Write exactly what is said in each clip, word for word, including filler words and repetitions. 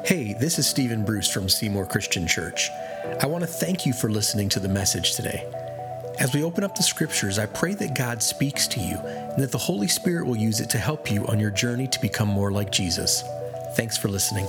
Hey, this is Stephen Bruce from Seymour Christian Church. I want to thank you for listening to the message today. As we open up the scriptures, I pray that God speaks to you and that the Holy Spirit will use it to help you on your journey to become more like Jesus. Thanks for listening.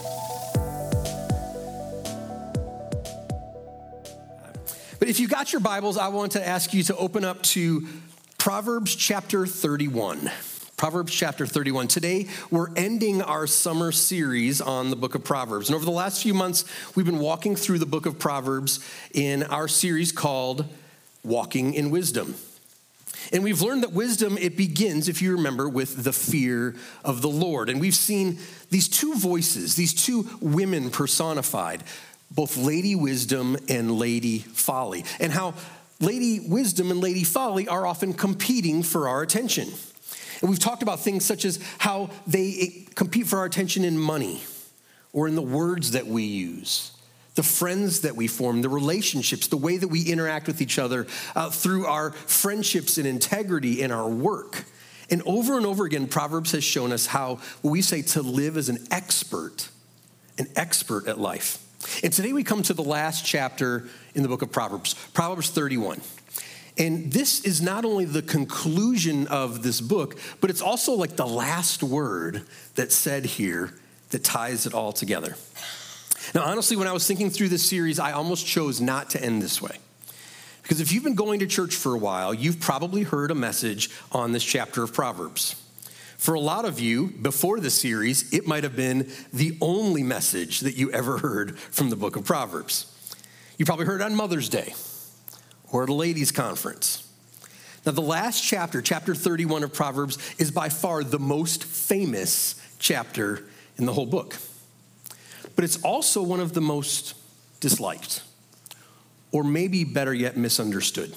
But if you got your Bibles, I want to ask you to open up to Proverbs chapter thirty-one. Proverbs chapter thirty-one. Today, we're ending our summer series on the book of Proverbs. And over the last few months, we've been walking through the book of Proverbs in our series called Walking in Wisdom. And we've learned that wisdom, it begins, if you remember, with the fear of the Lord. And we've seen these two voices, these two women personified, both Lady Wisdom and Lady Folly, and how Lady Wisdom and Lady Folly are often competing for our attention. And we've talked about things such as how they compete for our attention in money or in the words that we use, the friends that we form, the relationships, the way that we interact with each other uh, through our friendships and integrity in our work. And over and over again, Proverbs has shown us how what we say to live as an expert, an expert at life. And today we come to the last chapter in the book of Proverbs, Proverbs thirty-one. And this is not only the conclusion of this book, but it's also like the last word that's said here that ties it all together. Now, honestly, when I was thinking through this series, I almost chose not to end this way. Because if you've been going to church for a while, you've probably heard a message on this chapter of Proverbs. For a lot of you, before the series, it might have been the only message that you ever heard from the book of Proverbs. You probably heard it on Mother's Day or at a ladies' conference. Now, the last chapter, chapter thirty-one of Proverbs, is by far the most famous chapter in the whole book. But it's also one of the most disliked, or maybe better yet, misunderstood.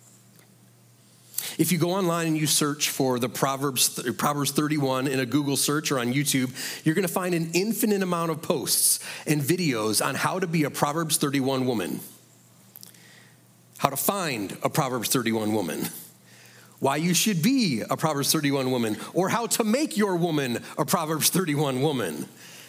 If you go online and you search for the Proverbs, Proverbs thirty-one in a Google search or on YouTube, you're going to find an infinite amount of posts and videos on how to be a Proverbs thirty-one woman, how to find a Proverbs thirty-one woman, why you should be a Proverbs thirty-one woman, or how to make your woman a Proverbs thirty-one woman.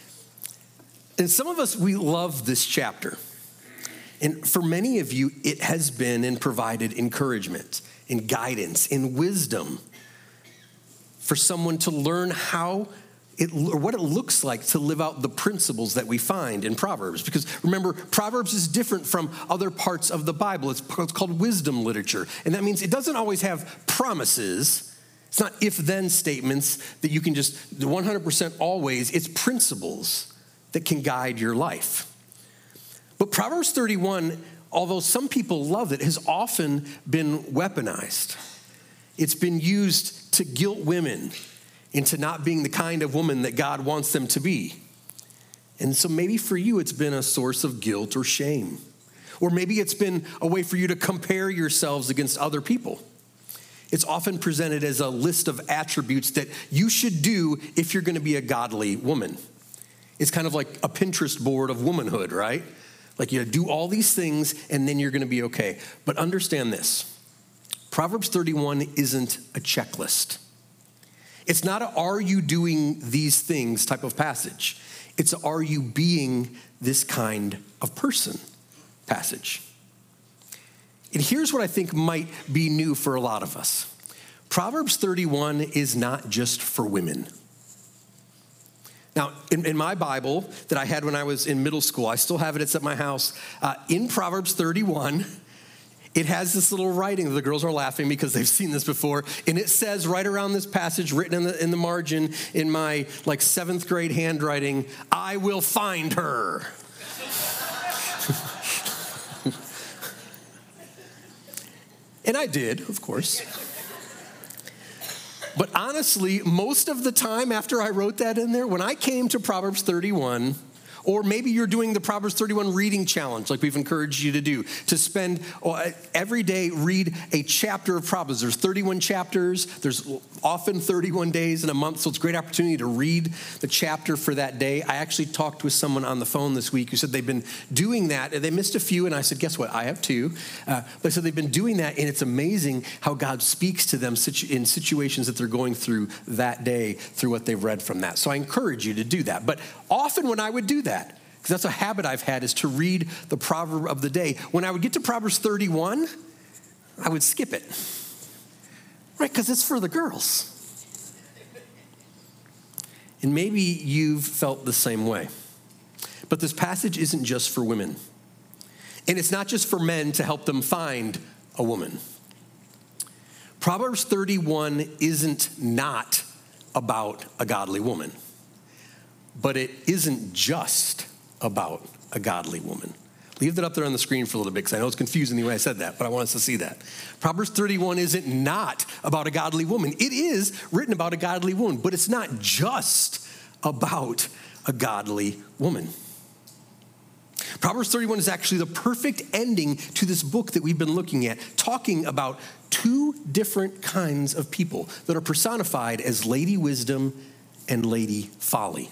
And some of us, we love this chapter. And for many of you, it has been and provided encouragement and guidance and wisdom for someone to learn how it, or what it looks like to live out the principles that we find in Proverbs. Because remember, Proverbs is different from other parts of the Bible. It's, it's called wisdom literature. And that means it doesn't always have promises. It's not if-then statements that you can just one hundred percent always. It's principles that can guide your life. But Proverbs thirty-one, although some people love it, has often been weaponized. It's been used to guilt women into not being the kind of woman that God wants them to be. And so maybe for you, it's been a source of guilt or shame. Or maybe it's been a way for you to compare yourselves against other people. It's often presented as a list of attributes that you should do if you're going to be a godly woman. It's kind of like a Pinterest board of womanhood, right? Like you do all these things and then you're going to be okay. But understand this. Proverbs thirty-one isn't a checklist. It's not a are you doing these things type of passage. It's a are you being this kind of person passage. And here's what I think might be new for a lot of us. Proverbs thirty-one is not just for women. Now, in, in my Bible that I had when I was in middle school, I still have it, it's at my house. Uh, in Proverbs thirty-one, it has this little writing. The girls are laughing because they've seen this before. And it says right around this passage, written in the, in the margin in my like seventh grade handwriting, I will find her. And I did, of course. But honestly, most of the time after I wrote that in there, when I came to Proverbs thirty-one, or maybe you're doing the Proverbs thirty-one reading challenge like we've encouraged you to do, to spend every day, read a chapter of Proverbs. There's thirty-one chapters. There's often thirty-one days in a month, so it's a great opportunity to read the chapter for that day. I actually talked with someone on the phone this week who said they've been doing that. They missed a few, and I said, guess what? I have too. Uh, but so they've been doing that, and it's amazing how God speaks to them in situations that they're going through that day through what they've read from that. So I encourage you to do that. But often when I would do that, Because that's a habit I've had, is to read the proverb of the day. When I would get to Proverbs thirty-one, I would skip it. Right, because it's for the girls. And maybe you've felt the same way. But this passage isn't just for women. And it's not just for men to help them find a woman. Proverbs thirty-one isn't not about a godly woman. But it isn't just about a godly woman. Leave that up there on the screen for a little bit, because I know it's confusing the way I said that, but I want us to see that. Proverbs thirty-one isn't not about a godly woman. It is written about a godly woman, but it's not just about a godly woman. Proverbs thirty-one is actually the perfect ending to this book that we've been looking at, talking about two different kinds of people that are personified as Lady Wisdom and Lady Folly.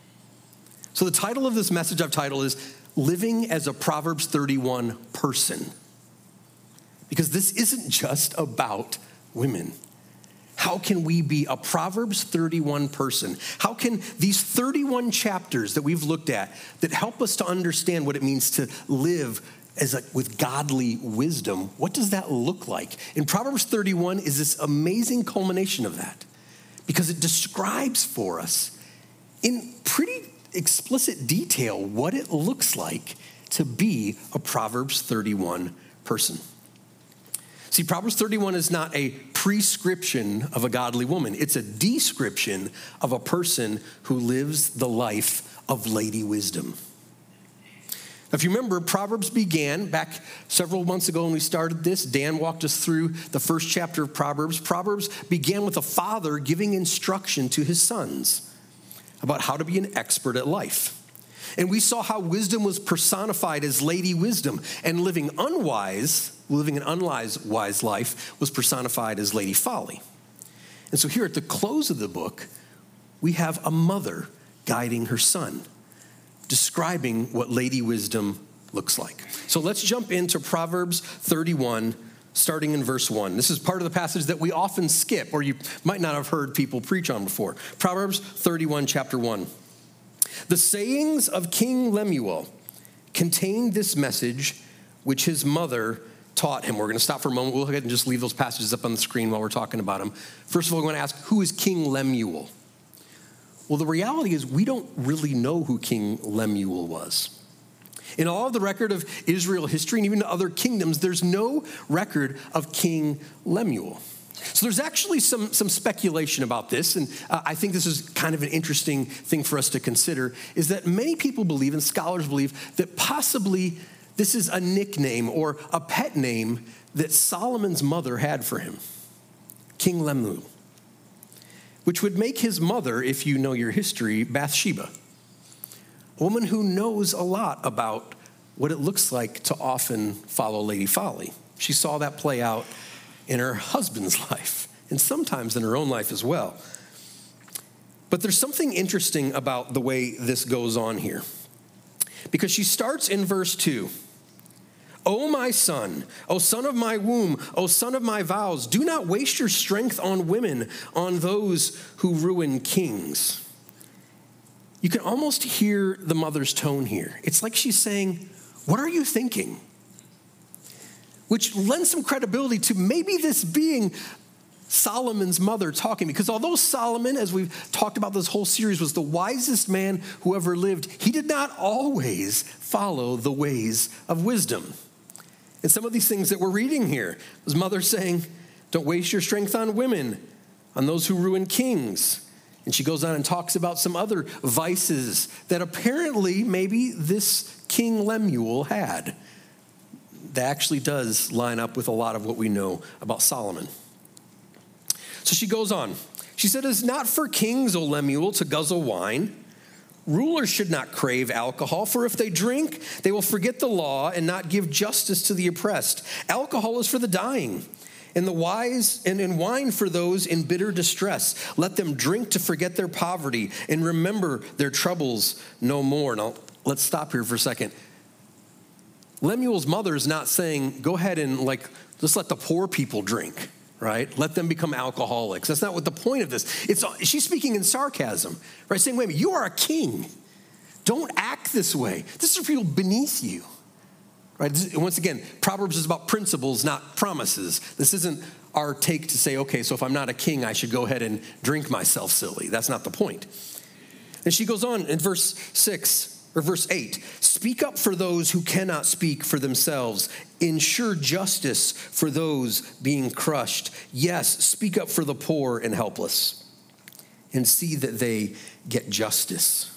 So the title of this message I've titled is Living as a Proverbs thirty-one Person. Because this isn't just about women. How can we be a Proverbs thirty-one person? How can these thirty-one chapters that we've looked at that help us to understand what it means to live as a, with godly wisdom, what does that look like? And Proverbs thirty-one is this amazing culmination of that, because it describes for us in pretty explicit detail what it looks like to be a Proverbs thirty-one person. See, Proverbs thirty-one is not a prescription of a godly woman. It's a description of a person who lives the life of Lady Wisdom. If you remember, Proverbs began back several months ago when we started this. Dan walked us through the first chapter of Proverbs. Proverbs began with a father giving instruction to his sons about how to be an expert at life. And we saw how wisdom was personified as Lady Wisdom, and living unwise, living an unwise wise life was personified as Lady Folly. And so here at the close of the book, we have a mother guiding her son, describing what Lady Wisdom looks like. So let's jump into Proverbs thirty-one, starting in verse one. This is part of the passage that we often skip, or you might not have heard people preach on before. Proverbs thirty-one, chapter one. The sayings of King Lemuel contain this message which his mother taught him. We're going to stop for a moment. We'll go ahead and just leave those passages up on the screen while we're talking about them. First of all, we want to ask, who is King Lemuel? Well, the reality is we don't really know who King Lemuel was. In all of the record of Israel history and even other kingdoms, there's no record of King Lemuel. So there's actually some, some speculation about this, and uh, I think this is kind of an interesting thing for us to consider, is that many people believe, and scholars believe, that possibly this is a nickname or a pet name that Solomon's mother had for him, King Lemuel, which would make his mother, if you know your history, Bathsheba, a woman who knows a lot about what it looks like to often follow Lady Folly. She saw that play out in her husband's life, and sometimes in her own life as well. But there's something interesting about the way this goes on here, because she starts in verse two. O my son, O son of my womb, O son of my vows, do not waste your strength on women, on those who ruin kings. You can almost hear the mother's tone here. It's like she's saying, what are you thinking? Which lends some credibility to maybe this being Solomon's mother talking, because although Solomon, as we've talked about this whole series, was the wisest man who ever lived, he did not always follow the ways of wisdom. And some of these things that we're reading here, his mother saying, don't waste your strength on women, on those who ruin kings. And she goes on and talks about some other vices that apparently maybe this King Lemuel had. That actually does line up with a lot of what we know about Solomon. So she goes on. She said, it is not for kings, O Lemuel, to guzzle wine. Rulers should not crave alcohol, for if they drink, they will forget the law and not give justice to the oppressed. Alcohol is for the dying, and the wise, and, and wine for those in bitter distress. Let them drink to forget their poverty and remember their troubles no more. Now, let's stop here for a second. Lemuel's mother is not saying, go ahead and like, just let the poor people drink, right? Let them become alcoholics. That's not what the point of this. It's, she's speaking in sarcasm, right? Saying, wait a minute, you are a king. Don't act this way. This is for people beneath you. Right? This, once again, Proverbs is about principles, not promises. This isn't our take to say, okay, so if I'm not a king, I should go ahead and drink myself silly. That's not the point. And she goes on in verse six, or verse eight, speak up for those who cannot speak for themselves. Ensure justice for those being crushed. Yes, speak up for the poor and helpless. And see that they get justice.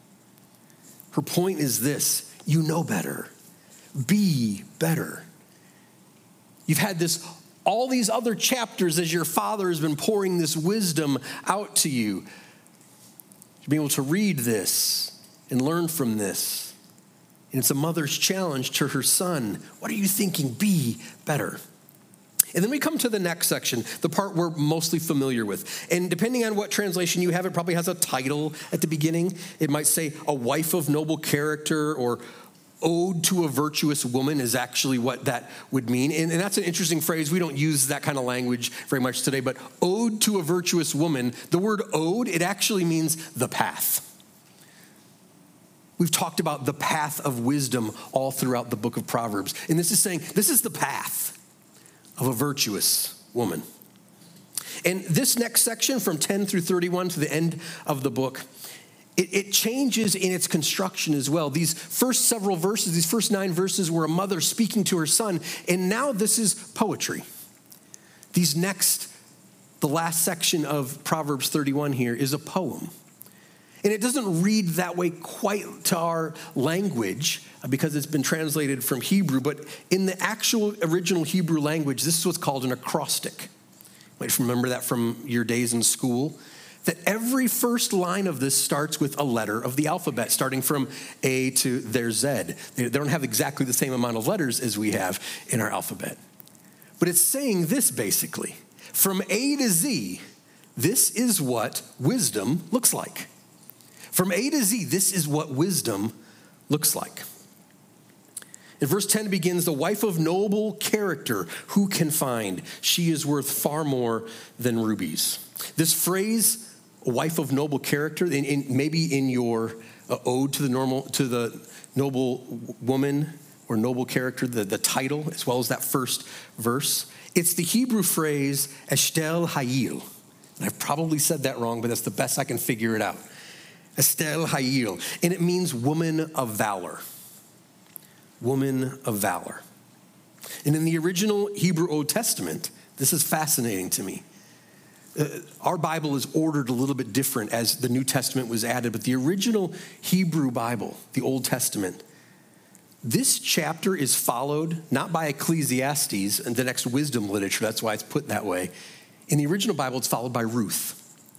Her point is this: you know better. Be better. You've had this, all these other chapters as your father has been pouring this wisdom out to you. To be able to read this and learn from this. And it's a mother's challenge to her son. What are you thinking? Be better. And then we come to the next section, the part we're mostly familiar with. And depending on what translation you have, it probably has a title at the beginning. It might say, a wife of noble character, or ode to a virtuous woman is actually what that would mean. And, and that's an interesting phrase. We don't use that kind of language very much today, but ode to a virtuous woman, the word ode, it actually means the path. We've talked about the path of wisdom all throughout the book of Proverbs. And this is saying, this is the path of a virtuous woman. And this next section from ten through thirty-one to the end of the book, It, it changes in its construction as well. These first several verses, these first nine verses were a mother speaking to her son, and now this is poetry. These next, the last section of Proverbs thirty-one here is a poem. And it doesn't read that way quite to our language because it's been translated from Hebrew, but in the actual original Hebrew language, this is what's called an acrostic. You might remember that from your days in school. That every first line of this starts with a letter of the alphabet, starting from A to their Z. They don't have exactly the same amount of letters as we have in our alphabet. But it's saying this basically: from A to Z, this is what wisdom looks like. From A to Z, this is what wisdom looks like. In verse ten begins, the wife of noble character, who can find? She is worth far more than rubies. This phrase, a wife of noble character, in, in, maybe in your uh, ode to the normal to the noble woman or noble character, the, the title, as well as that first verse. It's the Hebrew phrase, Eshtel Hayil. And I've probably said that wrong, but that's the best I can figure it out. Eshtel Hayil. And it means woman of valor. Woman of valor. And in the original Hebrew Old Testament, this is fascinating to me. Uh, our Bible is ordered a little bit different as the New Testament was added, but the original Hebrew Bible, the Old Testament, this chapter is followed not by Ecclesiastes and the next wisdom literature, that's why it's put that way. In the original Bible, it's followed by Ruth.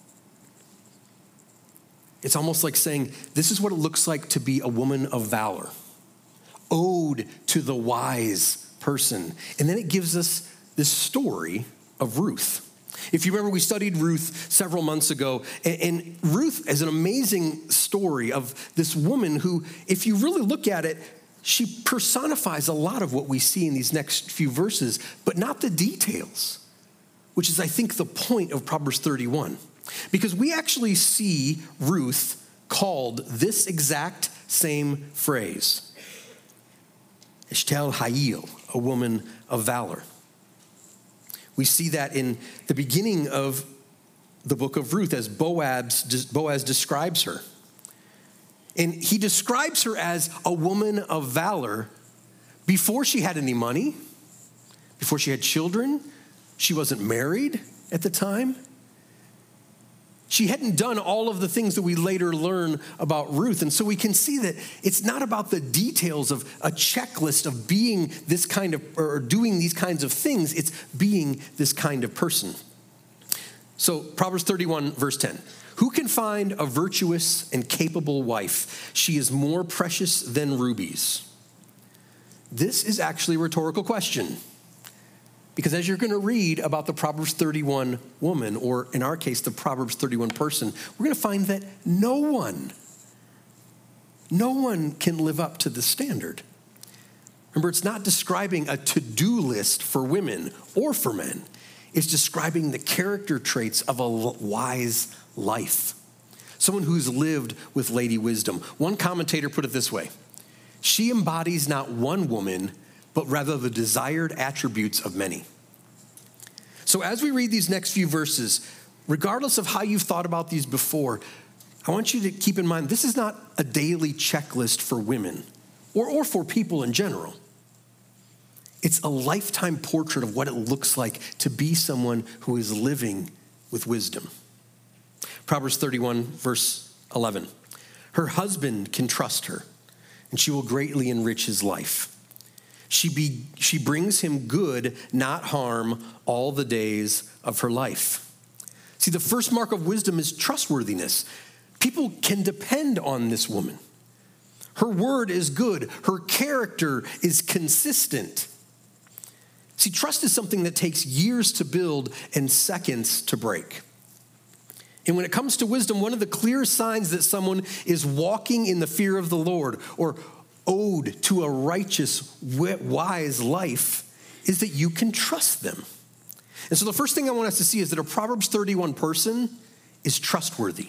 It's almost like saying, this is what it looks like to be a woman of valor. Ode to the wise person. And then it gives us this story of Ruth. If you remember, we studied Ruth several months ago, and Ruth is an amazing story of this woman who, if you really look at it, she personifies a lot of what we see in these next few verses, but not the details, which is, I think, the point of Proverbs thirty-one. Because we actually see Ruth called this exact same phrase, Eshtel Hayil, a woman of valor. We see that in the beginning of the book of Ruth as Boaz, Boaz describes her. And he describes her as a woman of valor before she had any money, before she had children. She wasn't married at the time. She hadn't done all of the things that we later learn about Ruth. And so we can see that it's not about the details of a checklist of being this kind of, or doing these kinds of things. It's being this kind of person. So Proverbs thirty-one, verse ten. Who can find a virtuous and capable wife? She is more precious than rubies. This is actually a rhetorical question. Because as you're going to read about the Proverbs thirty-one woman, or in our case, the Proverbs thirty-one person, we're going to find that no one, no one can live up to the standard. Remember, it's not describing a to-do list for women or for men. It's describing the character traits of a wise life. someone who's lived with Lady Wisdom. One commentator put it this way: she embodies not one woman, but rather the desired attributes of many. So as we read these next few verses, regardless of how you've thought about these before, I want you to keep in mind, this is not a daily checklist for women or, or for people in general. It's a lifetime portrait of what it looks like to be someone who is living with wisdom. Proverbs thirty-one, verse eleven. Her husband can trust her, and she will greatly enrich his life. She, be, she brings him good, not harm, all the days of her life. See, the first mark of wisdom is trustworthiness. People can depend on this woman. Her word is good. Her character is consistent. See, trust is something that takes years to build and seconds to break. And when it comes to wisdom, one of the clear signs that someone is walking in the fear of the Lord or owed to a righteous, wise life is that you can trust them. And so the first thing I want us to see is that a Proverbs thirty-one person is trustworthy.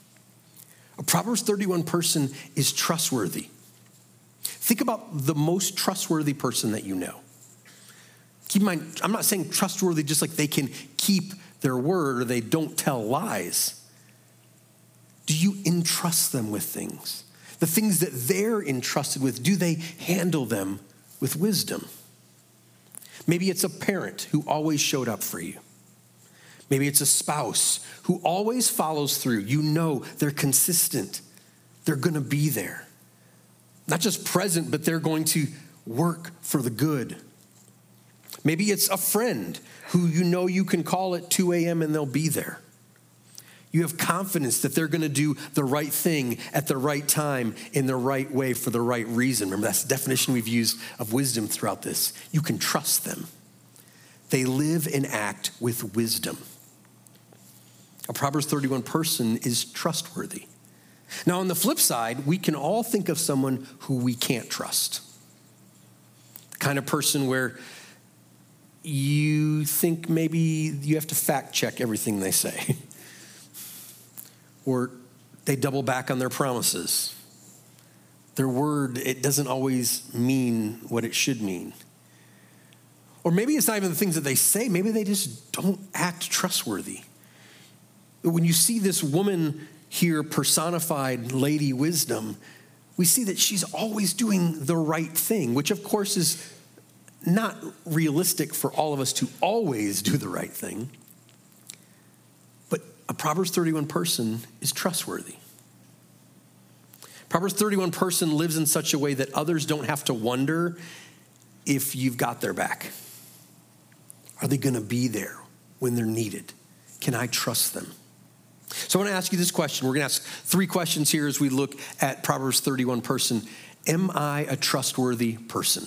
A Proverbs thirty-one person is trustworthy. Think about the most trustworthy person that you know. Keep in mind, I'm not saying trustworthy just like they can keep their word or they don't tell lies. Do you entrust them with things? The things that they're entrusted with, do they handle them with wisdom? Maybe it's a parent who always showed up for you. Maybe it's a spouse who always follows through. You know they're consistent. They're going to be there. Not just present, but they're going to work for the good. Maybe it's a friend who you know you can call at two a.m. and they'll be there. You have confidence that they're going to do the right thing at the right time in the right way for the right reason. Remember, that's the definition we've used of wisdom throughout this. You can trust them. They live and act with wisdom. A Proverbs thirty-one person is trustworthy. Now, on the flip side, we can all think of someone who we can't trust. The kind of person where you think maybe you have to fact check everything they say. Or they double back on their promises. Their word, it doesn't always mean what it should mean. Or maybe it's not even the things that they say. Maybe they just don't act trustworthy. When you see this woman here personified, Lady Wisdom, we see that she's always doing the right thing, which of course is not realistic for all of us to always do the right thing. But a Proverbs thirty-one person is trustworthy. Proverbs thirty-one person lives in such a way that others don't have to wonder if you've got their back. Are they going to be there when they're needed? Can I trust them? So I want to ask you this question. We're going to ask three questions here as we look at Proverbs thirty-one person. Am I a trustworthy person?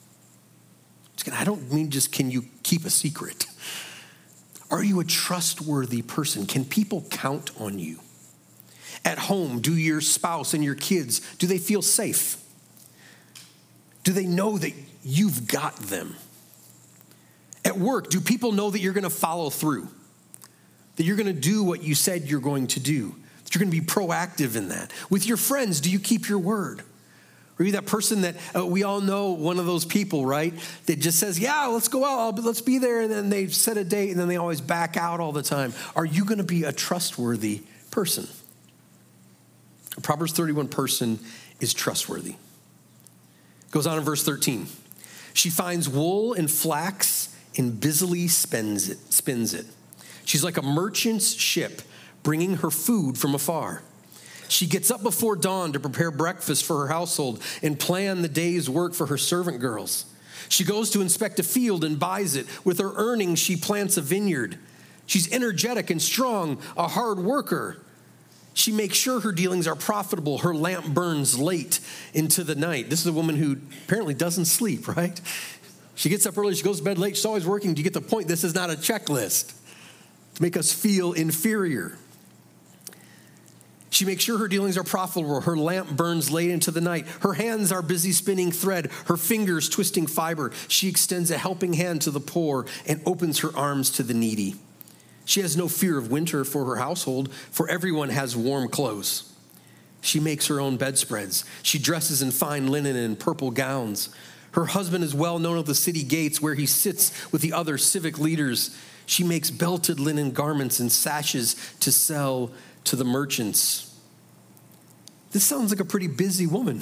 I don't mean just can you keep a secret. Are you a trustworthy person? Can people count on you? At home, do your spouse and your kids, do they feel safe? Do they know that you've got them? At work, do people know that you're going to follow through? That you're going to do what you said you're going to do? That you're going to be proactive in that? With your friends, do you keep your word? Are you that person that uh, we all know, one of those people, right? That just says, yeah, let's go out, I'll, let's be there. And then they set a date and then they always back out all the time. Are you going to be a trustworthy person? A Proverbs thirty-one person is trustworthy. Goes on in verse thirteen. She finds wool and flax and busily spins it, spins it. She's like a merchant's ship bringing her food from afar. She gets up before dawn to prepare breakfast for her household and plan the day's work for her servant girls. She goes to inspect a field and buys it. With her earnings, she plants a vineyard. She's energetic and strong, a hard worker. She makes sure her dealings are profitable. Her lamp burns late into the night. This is a woman who apparently doesn't sleep, right? She gets up early, she goes to bed late, she's always working. Do you get the point? This is not a checklist to make us feel inferior. She makes sure her dealings are profitable. Her lamp burns late into the night. Her hands are busy spinning thread, her fingers twisting fiber. She extends a helping hand to the poor and opens her arms to the needy. She has no fear of winter for her household, for everyone has warm clothes. She makes her own bedspreads. She dresses in fine linen and purple gowns. Her husband is well known at the city gates where he sits with the other civic leaders. She makes belted linen garments and sashes to sell to the merchants. This sounds like a pretty busy woman.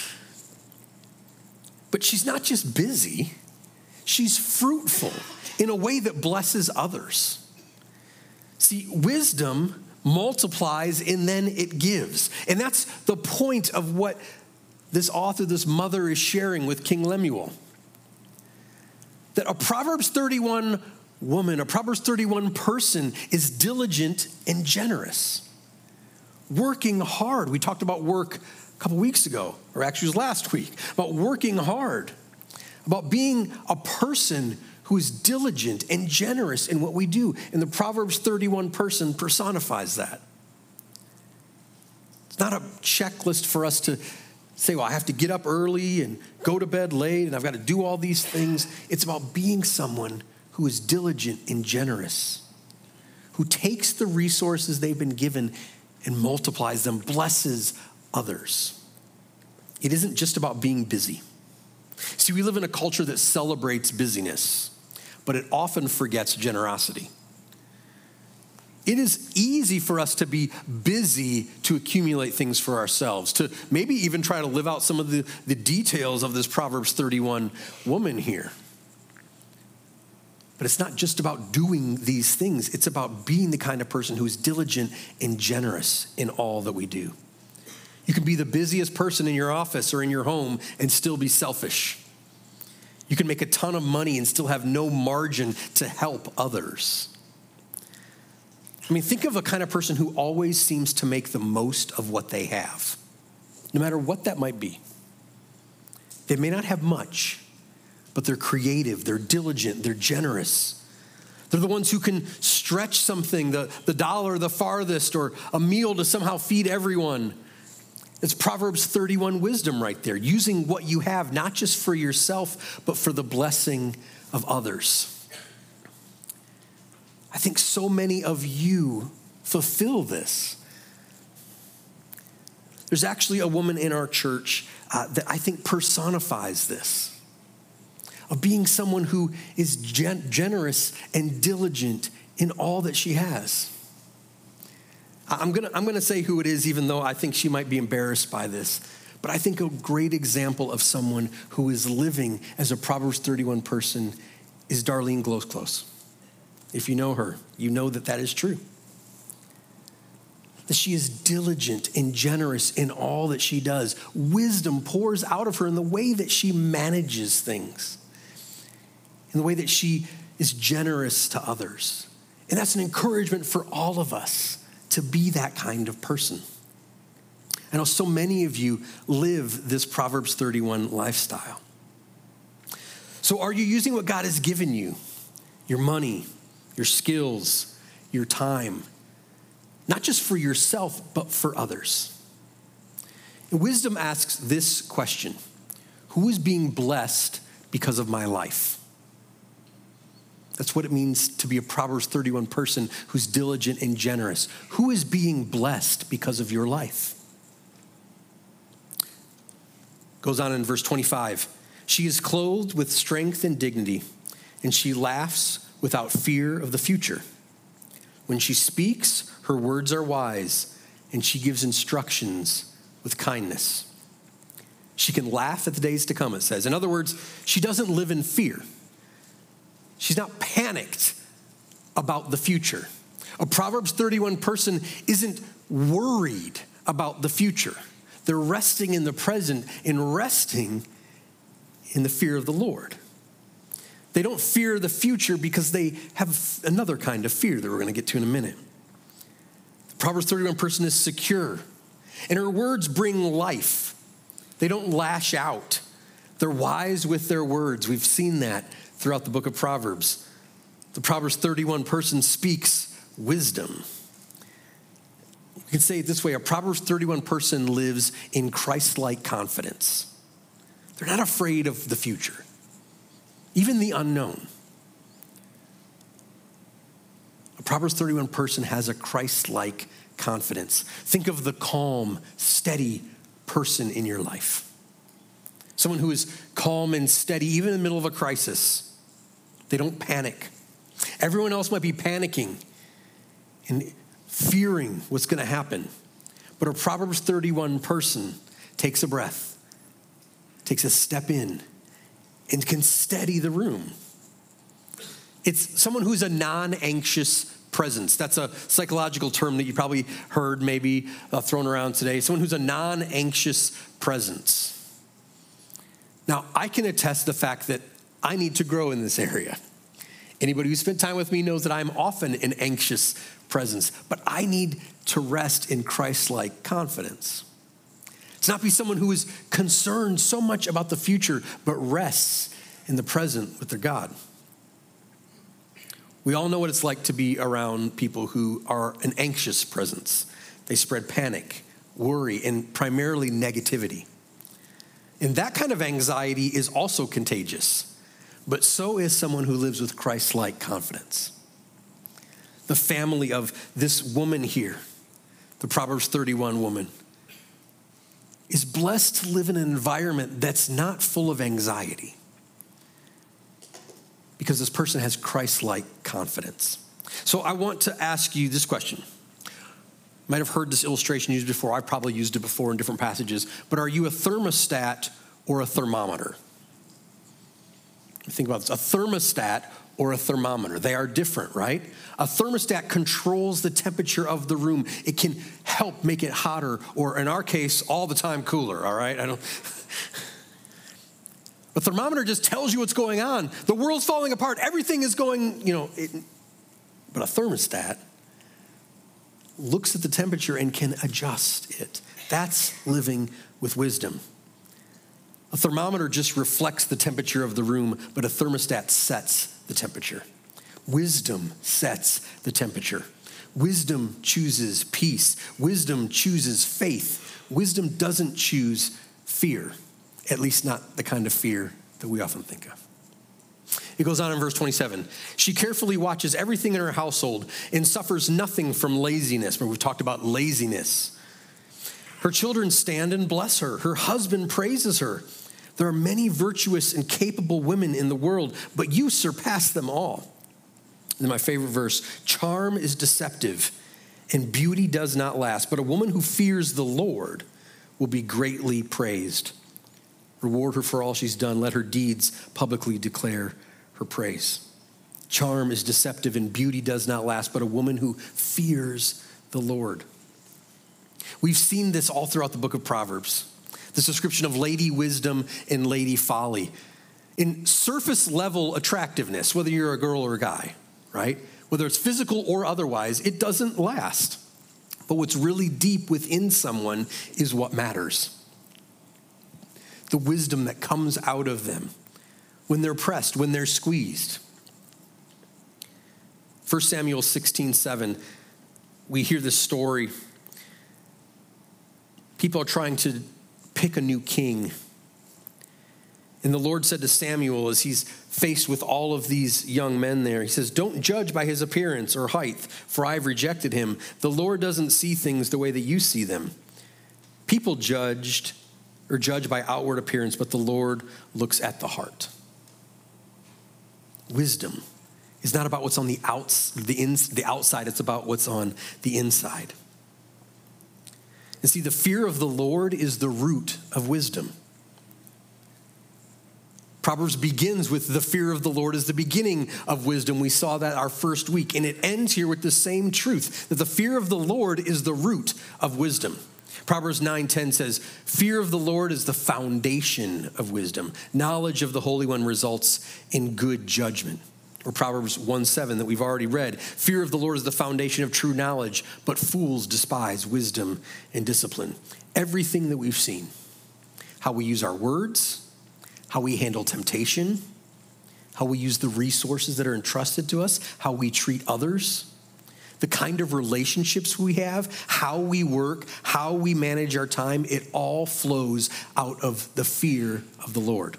But she's not just busy, she's fruitful in a way that blesses others. See, wisdom multiplies and then it gives. And that's the point of what this author, this mother is sharing with King Lemuel. That a Proverbs thirty-one woman, a Proverbs thirty-one person is diligent and generous. Working hard. We talked about work a couple weeks ago, or actually it was last week, about working hard, about being a person who is diligent and generous in what we do. And the Proverbs thirty-one person personifies that. It's not a checklist for us to say, well, I have to get up early and go to bed late and I've got to do all these things. It's about being someone who is diligent and generous, who takes the resources they've been given and multiplies them, blesses others. It isn't just about being busy. See, we live in a culture that celebrates busyness, but it often forgets generosity. It is easy for us to be busy to accumulate things for ourselves, to maybe even try to live out some of the, the details of this Proverbs thirty-one woman here. But it's not just about doing these things. It's about being the kind of person who is diligent and generous in all that we do. You can be the busiest person in your office or in your home and still be selfish. You can make a ton of money and still have no margin to help others. I mean, think of a kind of person who always seems to make the most of what they have, no matter what that might be. They may not have much, but they're creative, they're diligent, they're generous. They're the ones who can stretch something, the, the dollar the farthest, or a meal to somehow feed everyone. It's Proverbs thirty-one wisdom right there, using what you have, not just for yourself, but for the blessing of others. I think so many of you fulfill this. There's actually a woman in our church uh, that I think personifies this, of being someone who is gen- generous and diligent in all that she has. I'm gonna, I'm gonna say who it is, even though I think she might be embarrassed by this. But I think a great example of someone who is living as a Proverbs thirty-one person is Darlene Glowclose. If you know her, you know that that is true. That she is diligent and generous in all that she does. Wisdom pours out of her in the way that she manages things, in the way that she is generous to others. And that's an encouragement for all of us to be that kind of person. I know so many of you live this Proverbs thirty-one lifestyle. So are you using what God has given you, your money, your skills, your time, not just for yourself, but for others? And wisdom asks this question: who is being blessed because of my life? That's what it means to be a Proverbs thirty-one person who's diligent and generous. Who is being blessed because of your life? Goes on in verse twenty-five. She is clothed with strength and dignity, and she laughs without fear of the future. When she speaks, her words are wise, and she gives instructions with kindness. She can laugh at the days to come, it says. In other words, she doesn't live in fear. She's not panicked about the future. A Proverbs thirty-one person isn't worried about the future. They're resting in the present and resting in the fear of the Lord. They don't fear the future because they have another kind of fear that we're going to get to in a minute. The Proverbs thirty-one person is secure, and her words bring life. They don't lash out. They're wise with their words. We've seen that throughout the book of Proverbs. The Proverbs thirty-one person speaks wisdom. We can say it this way: a Proverbs thirty-one person lives in Christ-like confidence. They're not afraid of the future, even the unknown. A A Proverbs thirty-one person has a Christ-like confidence. Think of the calm, steady person in your life. Someone who is calm and steady, even in the middle of a crisis. They don't panic. Everyone else might be panicking and fearing what's going to happen. But a Proverbs thirty-one person takes a breath, takes a step in, and can steady the room. It's someone who's a non-anxious presence. That's a psychological term that you probably heard maybe uh, thrown around today. Someone who's a non-anxious presence. Now, I can attest the fact that I need to grow in this area. Anybody who spent time with me knows that I'm often an anxious presence, but I need to rest in Christ-like confidence. It's not be someone who is concerned so much about the future, but rests in the present with their God. We all know what it's like to be around people who are an anxious presence. They spread panic, worry, and primarily negativity. And that kind of anxiety is also contagious, but so is someone who lives with Christ-like confidence. The family of this woman here, the Proverbs thirty-one woman, is blessed to live in an environment that's not full of anxiety because this person has Christ-like confidence. So I want to ask you this question. You might have heard this illustration used before. I've probably used it before in different passages, but are you a thermostat or a thermometer? Think about this, a thermostat or a thermometer. They are different, right? A thermostat controls the temperature of the room. It can help make it hotter, or in our case, all the time cooler, all right? I don't. A thermometer just tells you what's going on. The world's falling apart. Everything is going, you know, it, but a thermostat looks at the temperature and can adjust it. That's living with wisdom. A thermometer just reflects the temperature of the room, but a thermostat sets the temperature. Wisdom sets the temperature. Wisdom chooses peace. Wisdom chooses faith. Wisdom doesn't choose fear, at least not the kind of fear that we often think of. It goes on in verse twenty-seven. She carefully watches everything in her household and suffers nothing from laziness. We've talked about laziness. Her children stand and bless her. Her husband praises her. There are many virtuous and capable women in the world, but you surpass them all. And my favorite verse, charm is deceptive and beauty does not last, but a woman who fears the Lord will be greatly praised. Reward her for all she's done. Let her deeds publicly declare her praise. Charm is deceptive and beauty does not last, but a woman who fears the Lord. We've seen this all throughout the book of Proverbs. This description of lady wisdom and lady folly. In surface level attractiveness, whether you're a girl or a guy, right? Whether it's physical or otherwise, it doesn't last. But what's really deep within someone is what matters. The wisdom that comes out of them when they're pressed, when they're squeezed. First Samuel sixteen seven, we hear this story. People are trying to pick a new king. And the Lord said to Samuel as he's faced with all of these young men there, he says, don't judge by his appearance or height, for I've rejected him. The Lord doesn't see things the way that you see them. People judged or judge by outward appearance, but the Lord looks at the heart. Wisdom is not about what's on the outs, the, ins, the outside, it's about what's on the inside. And see, the fear of the Lord is the root of wisdom. Proverbs begins with the fear of the Lord as the beginning of wisdom. We saw that our first week. And it ends here with the same truth, that the fear of the Lord is the root of wisdom. Proverbs nine ten says, fear of the Lord is the foundation of wisdom. Knowledge of the Holy One results in good judgment. Or Proverbs one seven that we've already read. Fear of the Lord is the foundation of true knowledge, but fools despise wisdom and discipline. Everything that we've seen, how we use our words, how we handle temptation, how we use the resources that are entrusted to us, how we treat others, the kind of relationships we have, how we work, how we manage our time, it all flows out of the fear of the Lord.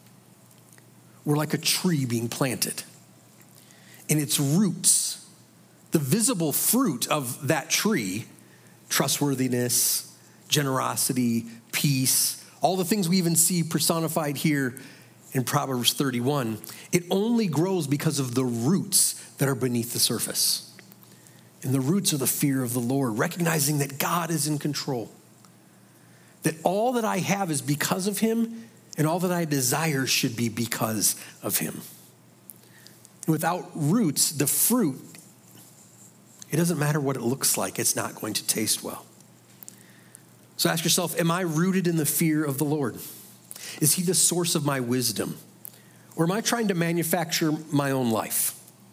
We're like a tree being planted, and its roots the visible fruit of that tree, trustworthiness, generosity, peace, all the things we even see personified here in Proverbs thirty-one, it only grows because of the roots that are beneath the surface. And the roots are the fear of the Lord, recognizing that God is in control, that all that I have is because of him, and all that I desire should be because of him. Without roots, the fruit, it doesn't matter what it looks like, it's not going to taste well. So ask yourself, am I rooted in the fear of the Lord? Is he the source of my wisdom? Or am I trying to manufacture my own life?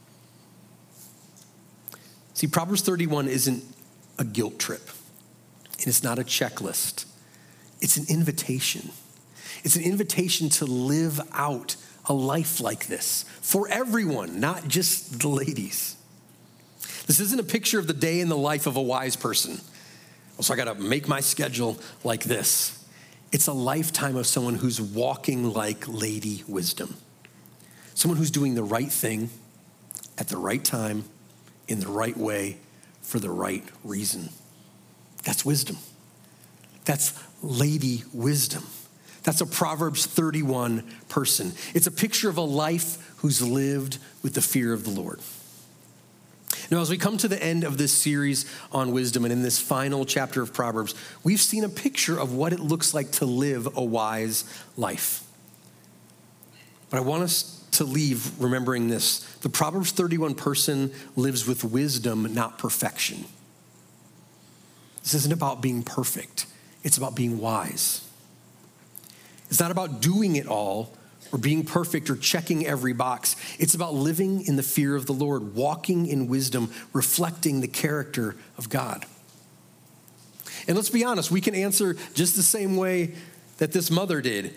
See, Proverbs thirty-one isn't a guilt trip, and it's not a checklist. It's an invitation. It's an invitation to live out a life like this for everyone, not just the ladies. This isn't a picture of the day in the life of a wise person. So I got to make my schedule like this. It's a lifetime of someone who's walking like Lady Wisdom. Someone who's doing the right thing at the right time, in the right way, for the right reason. That's wisdom. That's Lady Wisdom. That's a Proverbs thirty-one person. It's a picture of a life who's lived with the fear of the Lord. Now, as we come to the end of this series on wisdom and in this final chapter of Proverbs, we've seen a picture of what it looks like to live a wise life. But I want us to leave remembering this. The Proverbs thirty-one person lives with wisdom, not perfection. This isn't about being perfect. It's about being wise. It's not about doing it all or being perfect or checking every box. It's about living in the fear of the Lord, walking in wisdom, reflecting the character of God. And let's be honest, we can answer just the same way that this mother did.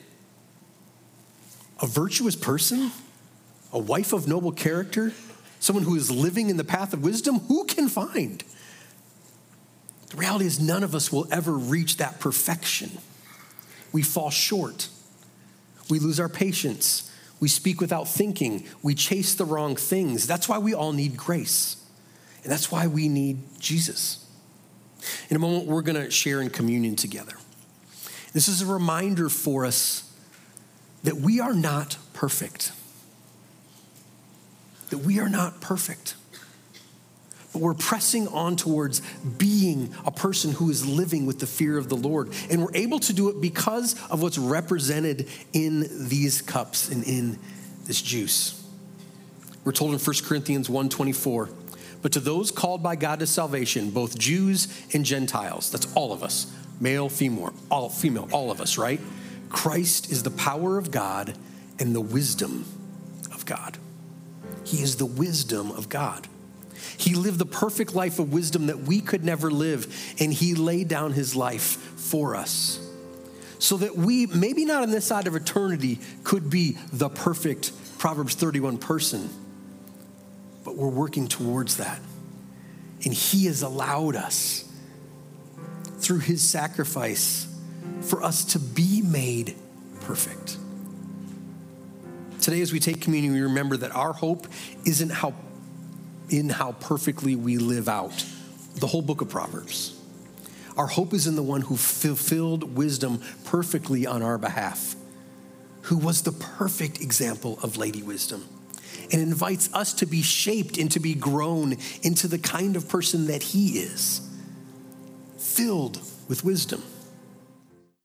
A virtuous person, a wife of noble character, someone who is living in the path of wisdom, who can find? The reality is none of us will ever reach that perfection. We fall short. We lose our patience. We speak without thinking. We chase the wrong things. That's why we all need grace. And that's why we need Jesus. In a moment, we're going to share in communion together. This is a reminder for us that we are not perfect. That we are not perfect. But we're pressing on towards being a person who is living with the fear of the Lord. And we're able to do it because of what's represented in these cups and in this juice. We're told in First Corinthians one twenty-four, but to those called by God to salvation, both Jews and Gentiles, that's all of us, male, female, all female, all of us, right? Christ is the power of God and the wisdom of God. He is the wisdom of God. He lived the perfect life of wisdom that we could never live, and he laid down his life for us so that we, maybe not on this side of eternity, could be the perfect Proverbs thirty-one person, but we're working towards that. And he has allowed us, through his sacrifice, for us to be made perfect. Today, as we take communion, we remember that our hope isn't how in how perfectly we live out the whole book of Proverbs. Our hope is in the one who fulfilled wisdom perfectly on our behalf, who was the perfect example of Lady Wisdom, and invites us to be shaped and to be grown into the kind of person that he is, filled with wisdom.